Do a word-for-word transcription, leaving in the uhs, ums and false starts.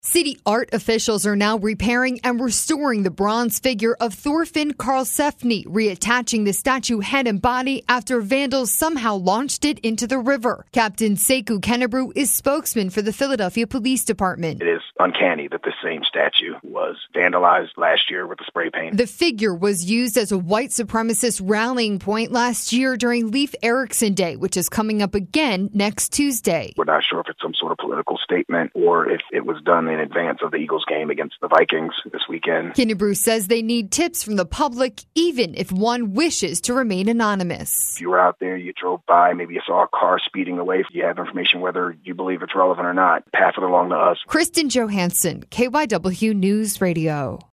City art officials are now repairing and restoring the bronze figure of Thorfinn Karlsefni, reattaching the statue head and body after vandals somehow launched it into the river. Captain Sekou Kennebrew is spokesman for the Philadelphia Police Department. It is uncanny that the same statue was vandalized last year with the spray paint. The figure was used as a white supremacist rallying point last year during Leif Erikson Day, which is coming up again next Tuesday. We're not sure if it's some sort of political statement or if it was done in advance of the Eagles game against the Vikings this weekend. Kennebrew says they need tips from the public, even if one wishes to remain anonymous. If you were out there, you drove by, maybe you saw a car speeding away, if you have information whether you believe it's relevant or not, pass it along to us. Kristen Johansson, K Y W News Radio.